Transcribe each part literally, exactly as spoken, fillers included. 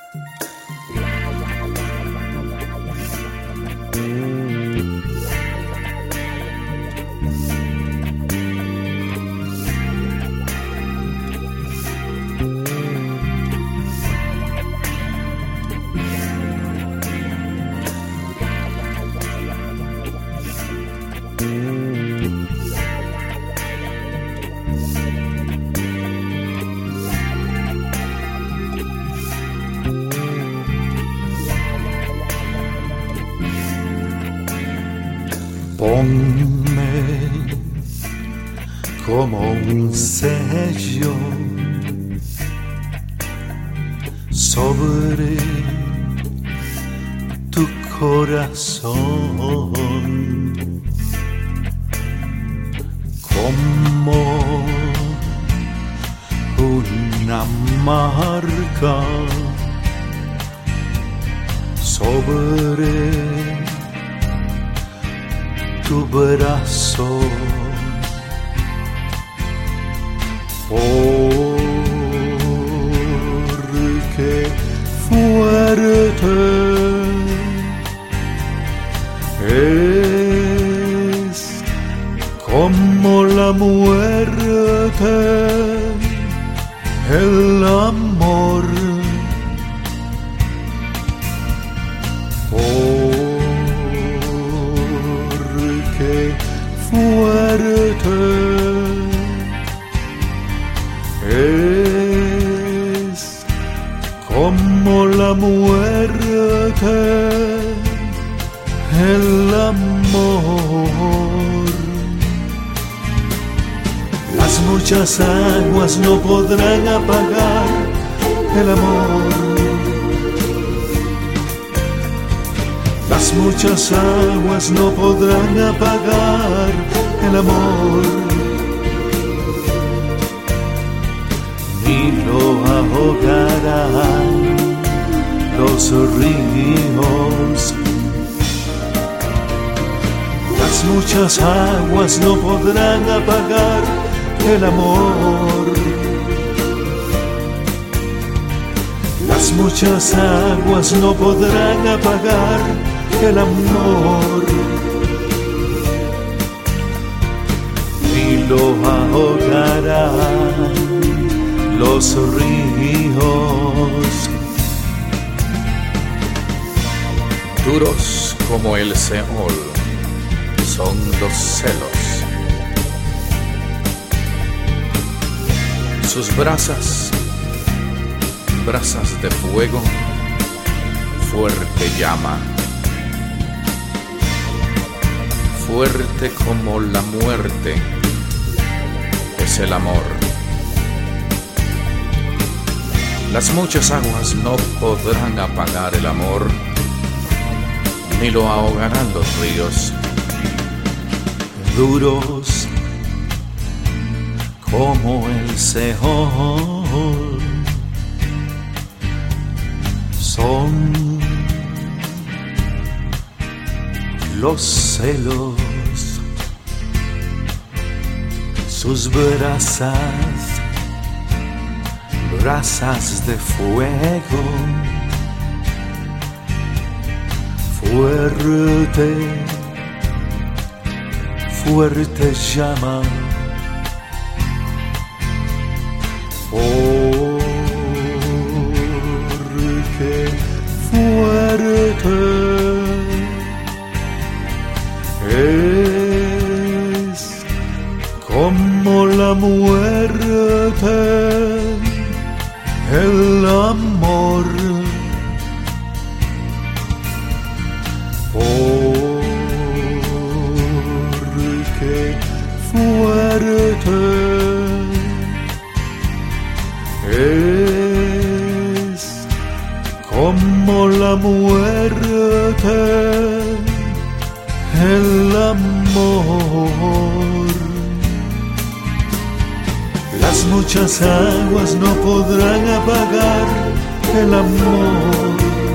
Ponme como un sello sobre tu corazón, como una marca sobre tu brazo, porque fuerte es como la muerte, el amor. Fuerte es como la muerte, el amor. Las muchas aguas no podrán apagar el amor. Las muchas aguas no podrán apagar el amor, ni lo ahogarán los ríos. Las muchas aguas no podrán apagar el amor. Las muchas aguas no podrán apagar el amor, ni lo ahogarán los ríos. Duros como el Seol son los celos. Sus brasas, brasas de fuego, fuerte llama. Fuerte como la muerte es el amor. Las muchas aguas no podrán apagar el amor, ni lo ahogarán los ríos. Duros como el Seol son los celos, sus brasas, brasas de fuego, fuerte, fuerte llama, porque fuerte es como la muerte, el amor. Porque fuerte es como la muerte, el amor. Las muchas aguas no podrán apagar el amor.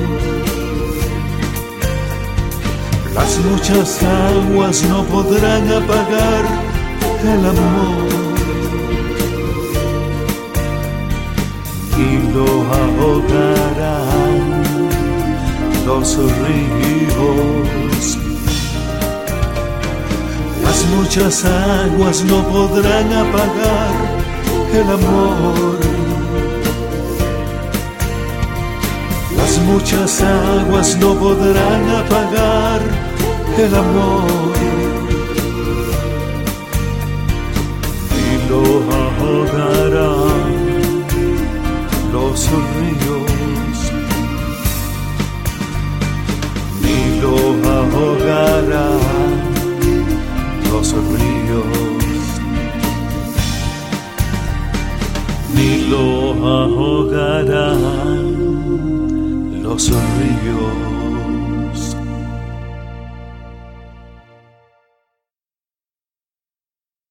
Las muchas aguas no podrán apagar el amor, y lo ahogarán los ríos. Las muchas aguas no podrán apagar el amor. Las muchas aguas no podrán apagar el amor. Y lo ahogarán los ríos, ni lo ahogarán los ríos, ni lo ahogarán los ríos.